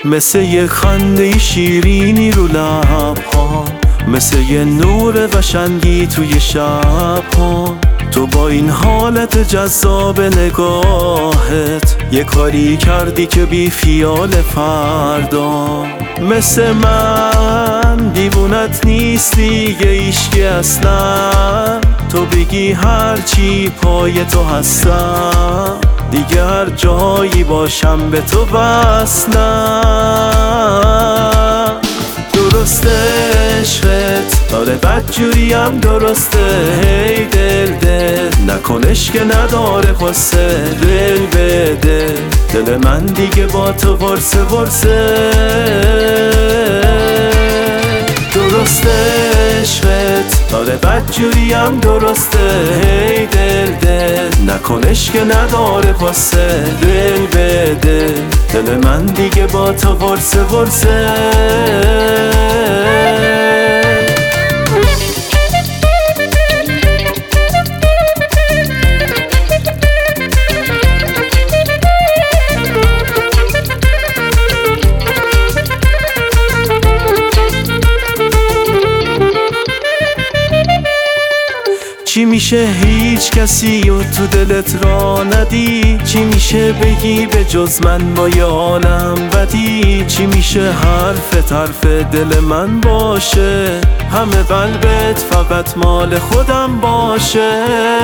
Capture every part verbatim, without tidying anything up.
مثل یه خنده شیرینی رو لب‌ها، مثل یه نور قشنگی توی شب‌ها. تو با این حالت جذاب نگاهت یه کاری کردی که بی خیال فردا. مثل من دیوونت نیستی یه عشقی اصلا، تو بگی هرچی پای تو هستم، دیگه هر جایی باشم به تو وصلم. درسته عشقت داره بدجوریم، درسته هی دل دل نکنش که نداره خسته دل بده. دل من دیگه با تو ورسه ورسه. درسته عشقت داره بدجوریم، درسته هی دل دل نکنش که نداره خسته دل بده. دل من دیگه با تو ورسه ورسه. چی میشه هیچ کسی و تو دلت را ندی؟ چی میشه بگی به جز من با یه عالم بدی؟ چی میشه حرف طرف دل من باشه، همه قلبت فقط مال خودم باشه؟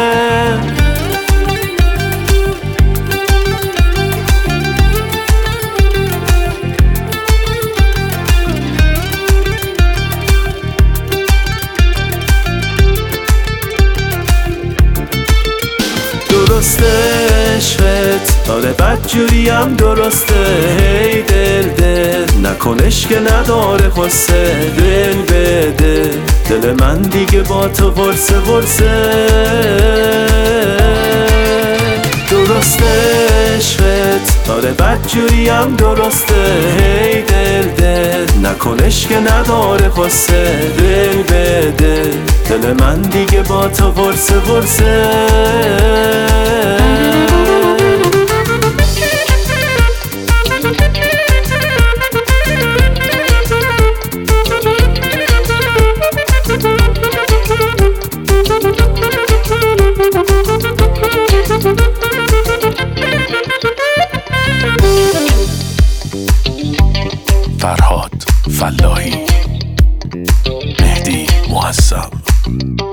درسته عشقت داره بدجوریم، درسته هی دل دل نکنش که نداره خسته دل بده. دل من دیگه با تو ورسه ورسه. درسته عشقت داره بدجوریم، درسته هی دل دل نکنش که نداره خسته دل بده. دل من دیگه با تو ورسه ورسه. فرهاد فلاحی، مهدی معصب.